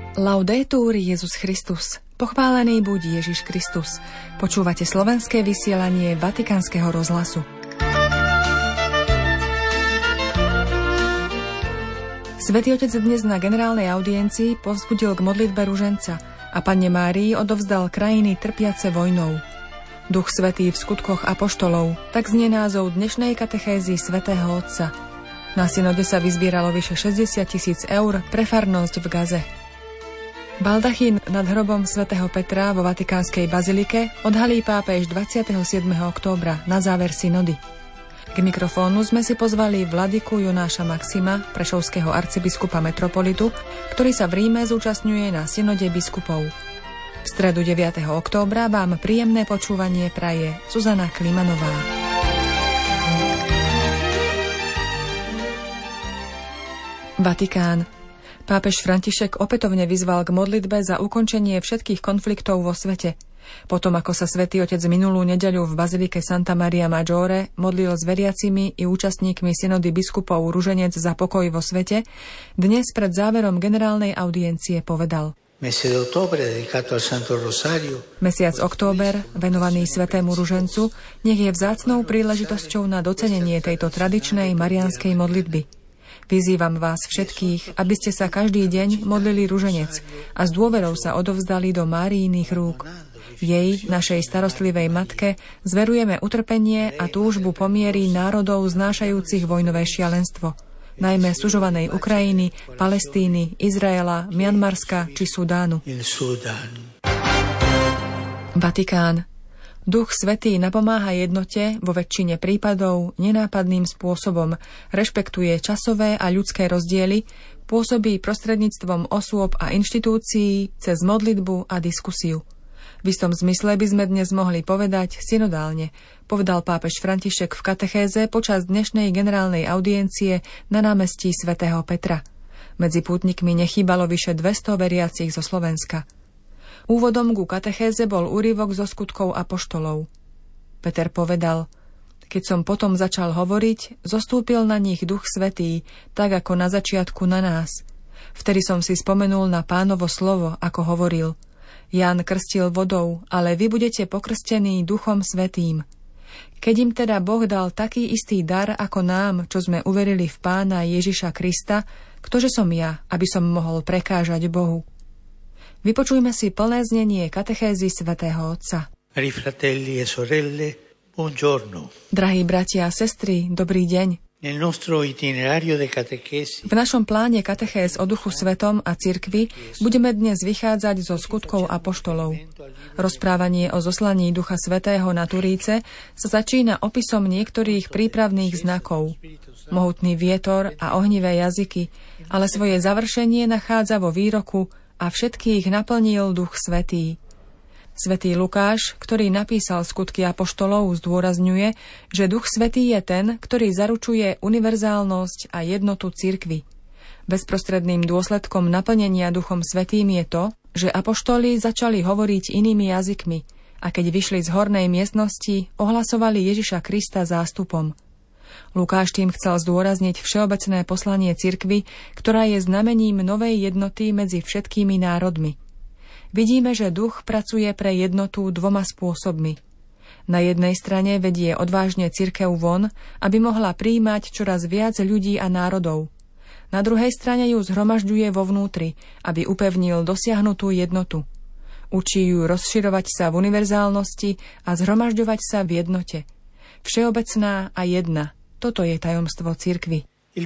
Laudetur Jesus Christus. Pochválený buď Ježiš Kristus. Počúvate slovenské vysielanie Vatikánskeho rozhlasu. Svätý Otec dnes na generálnej audiencii povzbudil k modlitbe ruženca a Panne Márii odovzdal krajiny trpiace vojnou. Duch Svätý v skutkoch apoštolov, tak znie názov dnešnej katechézy Svätého Otca. Na synode sa vyzbieralo vyše 60 000 eur pre farnosť v Gaze. Baldachín nad hrobom svätého Petra vo Vatikánskej bazilike odhalí pápež 27. októbra na záver synody. K mikrofónu sme si pozvali vladyku Jonáša Maxima, prešovského arcibiskupa metropolitu, ktorý sa v Ríme zúčastňuje na synode biskupov. V stredu 9. októbra vám príjemné počúvanie praje Zuzana Klimanová. Vatikán. Pápež František opätovne vyzval k modlitbe za ukončenie všetkých konfliktov vo svete. Potom, ako sa Svätý Otec minulú nedeľu v bazilike Santa Maria Maggiore modlil s veriacimi i účastníkmi synody biskupov ruženec za pokoj vo svete, dnes pred záverom generálnej audiencie povedal: Mesiac október, venovaný Svätému ružencu, nech je vzácnou príležitosťou na docenenie tejto tradičnej mariánskej modlitby. Vyzývam vás všetkých, aby ste sa každý deň modlili ruženec a s dôverou sa odovzdali do Máriiných rúk. Jej, našej starostlivej matke, zverujeme utrpenie a túžbu pomiery národov znášajúcich vojnové šialenstvo, najmä sužovanej Ukrajiny, Palestíny, Izraela, Mianmarska či Sudánu. Vatikán. Duch Svätý napomáha jednote vo väčšine prípadov nenápadným spôsobom, rešpektuje časové a ľudské rozdiely, pôsobí prostredníctvom osôb a inštitúcií cez modlitbu a diskusiu. V istom zmysle by sme dnes mohli povedať synodálne, povedal pápež František v katechéze počas dnešnej generálnej audiencie na námestí svätého Petra. Medzi pútnikmi nechýbalo vyše 200 veriacich zo Slovenska. Úvodom ku katechéze bol úryvok zo skutkov apoštolov. Peter povedal: Keď som potom začal hovoriť, zostúpil na nich Duch Svätý, tak ako na začiatku na nás. Vtedy som si spomenul na Pánovo slovo, ako hovoril: Ján krstil vodou, ale vy budete pokrstení Duchom Svätým. Keď im teda Boh dal taký istý dar ako nám, čo sme uverili v Pána Ježiša Krista, ktože som ja, aby som mohol prekážať Bohu? Vypočujme si plné znenie katechézy svätého Otca. Drahí bratia a sestry, dobrý deň. V našom pláne katechéz o Duchu Svetom a cirkvi budeme dnes vychádzať zo skutkov apoštolov. Rozprávanie o zoslaní Ducha Svätého na Turíce sa začína opisom niektorých prípravných znakov. Mohutný vietor a ohnivé jazyky, ale svoje završenie nachádza vo výroku: a všetkých naplnil Duch Svätý. Svätý Lukáš, ktorý napísal skutky apoštolov, zdôrazňuje, že Duch Svätý je ten, ktorý zaručuje univerzálnosť a jednotu cirkvi. Bezprostredným dôsledkom naplnenia Duchom Svätým je to, že apoštoli začali hovoriť inými jazykmi a keď vyšli z hornej miestnosti, ohlasovali Ježiša Krista zástupom. Lukáš tým chcel zdôrazniť všeobecné poslanie cirkvi, ktorá je znamením novej jednoty medzi všetkými národmi. Vidíme, že duch pracuje pre jednotu dvoma spôsobmi. Na jednej strane vedie odvážne cirkev von, aby mohla prijímať čoraz viac ľudí a národov. Na druhej strane ju zhromažďuje vo vnútri, aby upevnil dosiahnutú jednotu. Učí ju rozširovať sa v univerzálnosti a zhromažďovať sa v jednote. Všeobecná a jedna. Toto je tajomstvo cirkvi.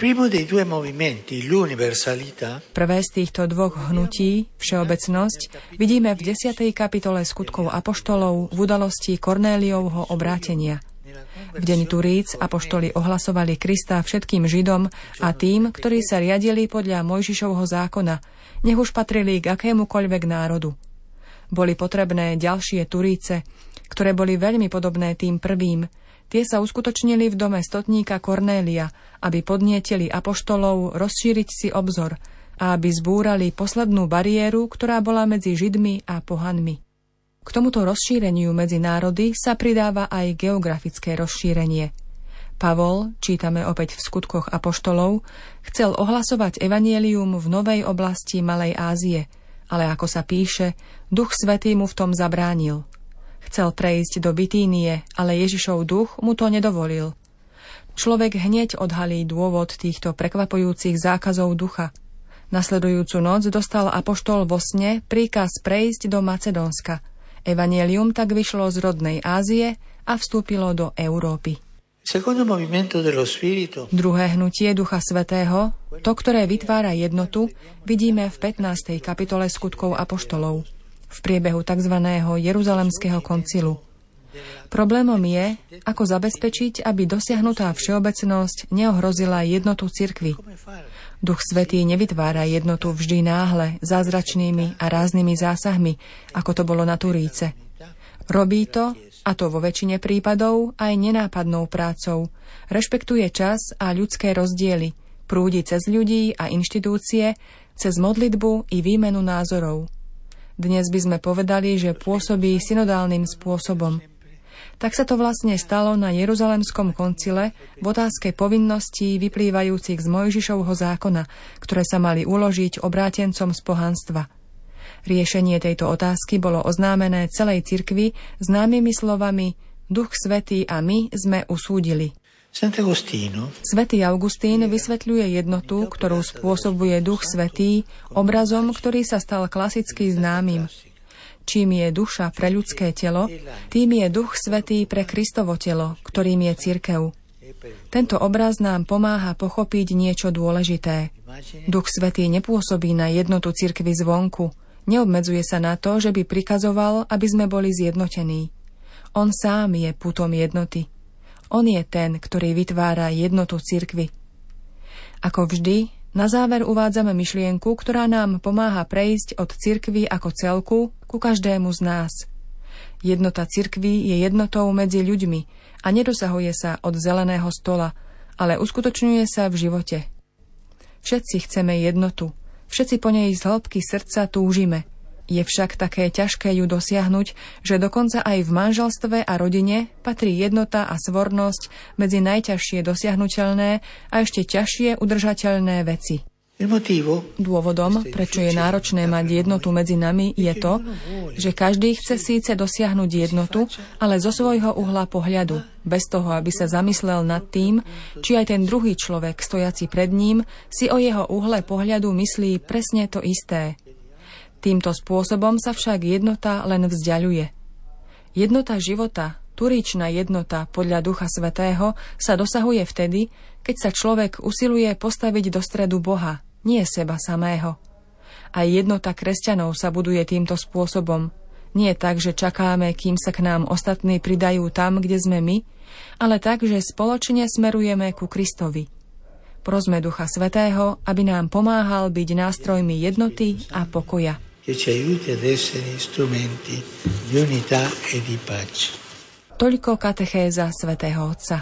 Prvé z týchto dvoch hnutí, všeobecnosť, vidíme v 10. kapitole skutkov apoštolov v udalosti Kornéliovho obrátenia. V deň Turíc apoštoli ohlasovali Krista všetkým Židom a tým, ktorí sa riadili podľa Mojžišovho zákona, nech už patrili k akémukoľvek národu. Boli potrebné ďalšie Turíce, ktoré boli veľmi podobné tým prvým. Tie sa uskutočnili v dome stotníka Kornélia, aby podnietili apoštolov rozšíriť si obzor a aby zbúrali poslednú bariéru, ktorá bola medzi Židmi a pohanmi. K tomuto rozšíreniu medzi národy sa pridáva aj geografické rozšírenie. Pavol, čítame opäť v skutkoch apoštolov, chcel ohlasovať evanjelium v novej oblasti Malej Ázie, ale ako sa píše, Duch Svätý mu v tom zabránil. Chcel prejsť do Bitínie, ale Ježišov duch mu to nedovolil. Človek hneď odhalí dôvod týchto prekvapujúcich zákazov ducha. Nasledujúcu noc dostal apoštol vo sne príkaz prejsť do Macedónska. Evanjelium tak vyšlo z rodnej Ázie a vstúpilo do Európy. Druhé hnutie Ducha Svätého, to, ktoré vytvára jednotu, vidíme v 15. kapitole Skutkov apoštolov, v priebehu tzv. Jeruzalemského koncilu. Problémom je, ako zabezpečiť, aby dosiahnutá všeobecnosť neohrozila jednotu cirkvi. Duch Svätý nevytvára jednotu vždy náhle, zázračnými a ráznými zásahmi, ako to bolo na Turíce. Robí to, a to vo väčšine prípadov, aj nenápadnou prácou. Rešpektuje čas a ľudské rozdiely, prúdi cez ľudí a inštitúcie, cez modlitbu i výmenu názorov. Dnes by sme povedali, že pôsobí synodálnym spôsobom. Tak sa to vlastne stalo na Jeruzalemskom koncile v otázke povinností vyplývajúcich z Mojžišovho zákona, ktoré sa mali uložiť obrátencom z pohanstva. Riešenie tejto otázky bolo oznámené celej cirkvi známymi slovami Duch Svätý a my sme usúdili. Svätý Augustín vysvetľuje jednotu, ktorú spôsobuje Duch Svätý, obrazom, ktorý sa stal klasicky známym. Čím je duša pre ľudské telo, tým je Duch Svätý pre Kristovo telo, ktorým je cirkev. Tento obraz nám pomáha pochopiť niečo dôležité. Duch Svätý nepôsobí na jednotu cirkvi zvonku. Neobmedzuje sa na to, že by prikazoval, aby sme boli zjednotení. On sám je putom jednoty. On je ten, ktorý vytvára jednotu cirkvi. Ako vždy, na záver uvádzame myšlienku, ktorá nám pomáha prejsť od cirkvi ako celku ku každému z nás. Jednota cirkvi je jednotou medzi ľuďmi a nedosahuje sa od zeleného stola, ale uskutočňuje sa v živote. Všetci chceme jednotu, všetci po nej z hĺbky srdca túžime. Je však také ťažké ju dosiahnuť, že dokonca aj v manželstve a rodine patrí jednota a svornosť medzi najťažšie dosiahnuteľné a ešte ťažšie udržateľné veci. Dôvodom, prečo je náročné mať jednotu medzi nami, je to, že každý chce síce dosiahnuť jednotu, ale zo svojho uhla pohľadu, bez toho, aby sa zamyslel nad tým, či aj ten druhý človek, stojaci pred ním, si o jeho uhle pohľadu myslí presne to isté. Týmto spôsobom sa však jednota len vzdiaľuje. Jednota života, turíčna jednota podľa Ducha Svätého sa dosahuje vtedy, keď sa človek usiluje postaviť do stredu Boha, nie seba samého. Aj jednota kresťanov sa buduje týmto spôsobom. Nie tak, že čakáme, kým sa k nám ostatní pridajú tam, kde sme my, ale tak, že spoločne smerujeme ku Kristovi. Prosme Ducha Svätého, aby nám pomáhal byť nástrojmi jednoty a pokoja. Toľko katechéza svätého Otca.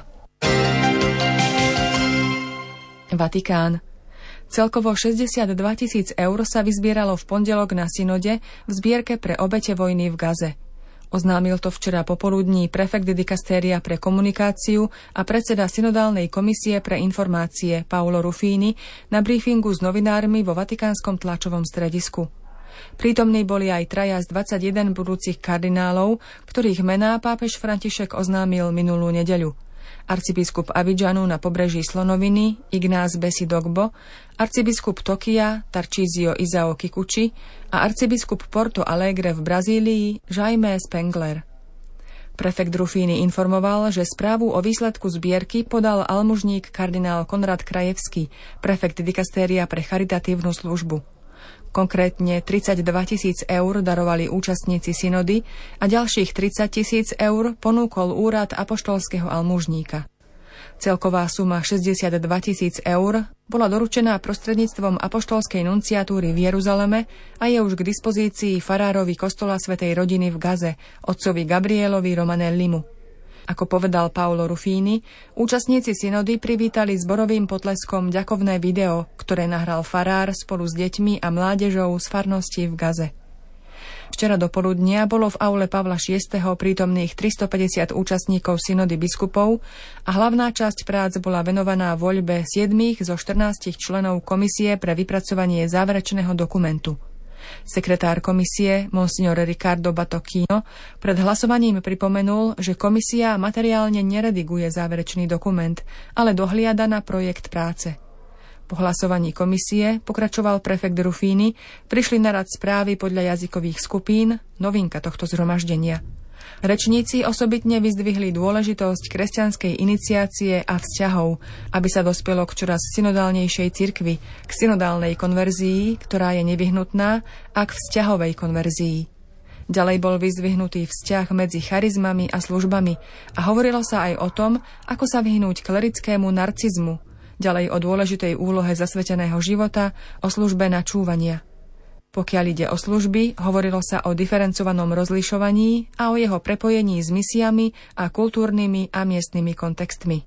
Vatikán. Celkovo 62 000 eur sa vyzbieralo v pondelok na synode v zbierke pre obete vojny v Gaze. Oznámil to včera popoludní prefekt dikastéria pre komunikáciu a predseda synodálnej komisie pre informácie Paolo Ruffini na briefingu s novinármi vo vatikánskom tlačovom stredisku. Prítomní boli aj traja z 21 budúcich kardinálov, ktorých mená pápež František oznámil minulú nedeľu. Arcibiskup Abidžanu na pobreží Slonoviny Ignác Besi Dogbo, arcibiskup Tokia Tarcísio Izao Kikuchi a arcibiskup Porto Alegre v Brazílii Jaime Spengler. Prefekt Ruffini informoval, že správu o výsledku zbierky podal almužník kardinál Konrad Krajevský, prefekt dikastéria pre charitatívnu službu. Konkrétne 32 000 eur darovali účastníci synody a ďalších 30 000 eur ponúkol úrad apoštolského almužníka. Celková suma 62 000 eur bola doručená prostredníctvom apoštolskej nunciatúry v Jeruzaleme a je už k dispozícii farárovi kostola Svätej rodiny v Gaze, otcovi Gabrielovi Romanellimu. Ako povedal Paolo Ruffini, účastníci synody privítali zborovým potleskom ďakovné video, ktoré nahral farár spolu s deťmi a mládežou z farnosti v Gaze. Včera dopoludnia bolo v aule Pavla VI. Prítomných 350 účastníkov synody biskupov a hlavná časť prác bola venovaná voľbe 7 zo 14 členov komisie pre vypracovanie záverečného dokumentu. Sekretár komisie, monsignor Riccardo Batocchino, pred hlasovaním pripomenul, že komisia materiálne nerediguje záverečný dokument, ale dohliada na projekt práce. Po hlasovaní komisie, pokračoval prefekt Ruffini, prišli na rad správy podľa jazykových skupín, novinka tohto zhromaždenia. Rečníci osobitne vyzdvihli dôležitosť kresťanskej iniciácie a vzťahov, aby sa dospelo k čoraz synodálnejšej cirkvi, k synodálnej konverzii, ktorá je nevyhnutná, a k vzťahovej konverzii. Ďalej bol vyzdvihnutý vzťah medzi charizmami a službami a hovorilo sa aj o tom, ako sa vyhnúť klerickému narcizmu, ďalej o dôležitej úlohe zasveteného života, o službe načúvania. Pokiaľ ide o služby, hovorilo sa o diferencovanom rozlišovaní a o jeho prepojení s misiami a kultúrnymi a miestnymi kontextmi.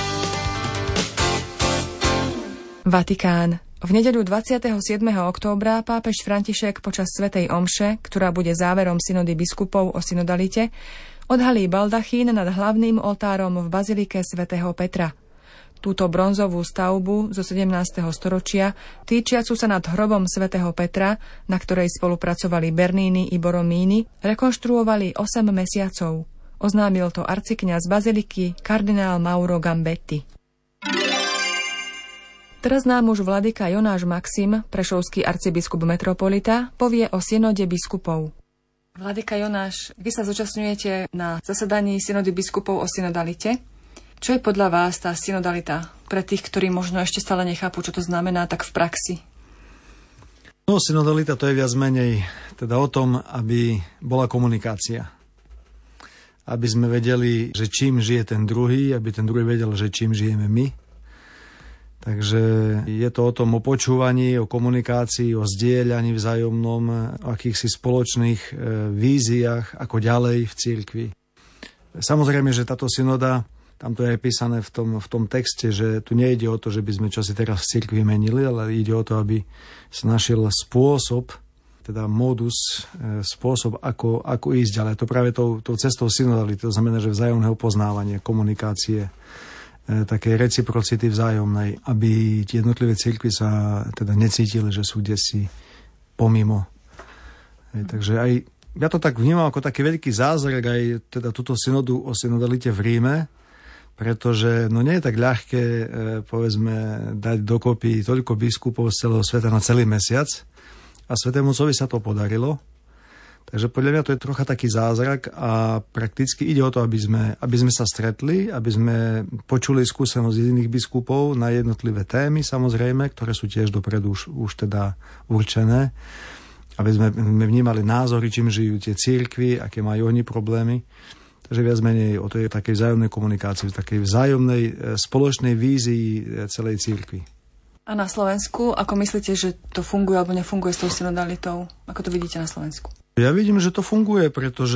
Vatikán. V nedeľu 27. októbra pápež František počas svätej omše, ktorá bude záverom synody biskupov o synodalite, odhalí baldachín nad hlavným oltárom v bazilike svätého Petra. Túto bronzovú stavbu zo 17. storočia, týčiacu sa nad hrobom svätého Petra, na ktorej spolupracovali Bernini i Borromini, rekonštruovali 8 mesiacov. Oznámil to arcikňaz baziliky kardinál Mauro Gambetti. Teraz nám už vladyka Jonáš Maxim, prešovský arcibiskup metropolita, povie o synode biskupov. Vladyka Jonáš, vy sa zúčastňujete na zasadaní synody biskupov o synodalite. Čo je podľa vás tá synodalita pre tých, ktorí možno ešte stále nechápu, čo to znamená, tak v praxi? No, synodalita to je viac menej teda o tom, aby bola komunikácia. Aby sme vedeli, že čím žije ten druhý, aby ten druhý vedel, že čím žijeme my. Takže je to o tom, o počúvaní, o komunikácii, o zdieľaní vzájomnom, o akýchsi spoločných víziách, ako ďalej v cirkvi. Samozrejme, že táto synoda, tam to je písané v tom texte, že tu nejde o to, že by sme čosi teraz v cirkvi menili, ale ide o to, aby sa našiel spôsob, teda modus, spôsob, ako ísť ďalej. To práve tou cestou synodality, to znamená, že vzájomného poznávania, komunikácie, také reciprocity vzájomnej, aby tie jednotlivé cirkvi sa teda necítili, že sú desi pomimo. Takže aj ja to tak vnímam ako taký veľký zázrak aj teda túto synodu o synodalite v Ríme, pretože nie je tak ľahké, povedzme, dať dokopy toľko biskupov z celého sveta na celý mesiac a Svätému Otcovi sa to podarilo. Takže podľa mňa to je trocha taký zázrak a prakticky ide o to, aby sme sa stretli, aby sme počuli skúsenosť iných biskupov na jednotlivé témy, samozrejme, ktoré sú tiež dopredu už teda určené, aby sme vnímali názory, čím žijú tie cirkvi, aké majú oni problémy. Takže viac menej o tej takej vzájomnej komunikácii, takej vzájomnej spoločnej vízii celej cirkvi. A na Slovensku, ako myslíte, že to funguje alebo nefunguje s tou synodalitou? Ako to vidíte na Slovensku? Ja vidím, že to funguje, pretože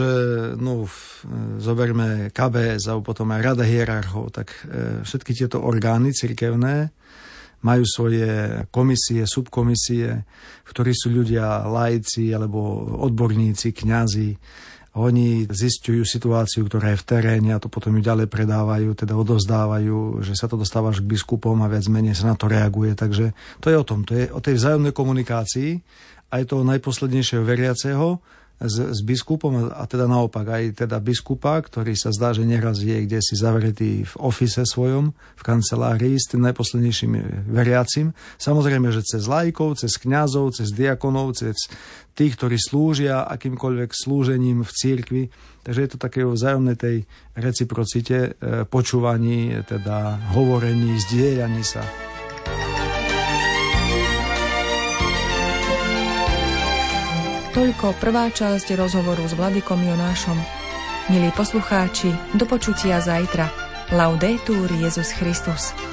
zoberme KBS a potom aj Rada hierarchov, tak všetky tieto orgány cirkevné majú svoje komisie, subkomisie, v ktorých sú ľudia laici alebo odborníci, kňazi. Oni zisťujú situáciu, ktorá je v teréne a to potom ju ďalej predávajú, teda odovzdávajú, že sa to dostáva až k biskupom a viac menej sa na to reaguje. Takže to je o tom, to je o tej vzájomnej komunikácii aj toho najposlednejšieho veriaceho s biskupom a teda naopak aj teda biskupa, ktorý sa zdá, že neraz je kde si zavretý v office svojom, v kancelárii s tým najposlednejším veriacim. Samozrejme, že cez laikov, cez kňazov, cez diakonov, cez tých, ktorí slúžia akýmkoľvek slúžením v cirkvi. Takže je to také o vzájomnej tej reciprocite, počúvaní, teda hovorení, zdieľaní sa. Toľko prvá časť rozhovoru s vladykom Jonášom. Milí poslucháči, do počutia zajtra. Laudetur Jesus Christus.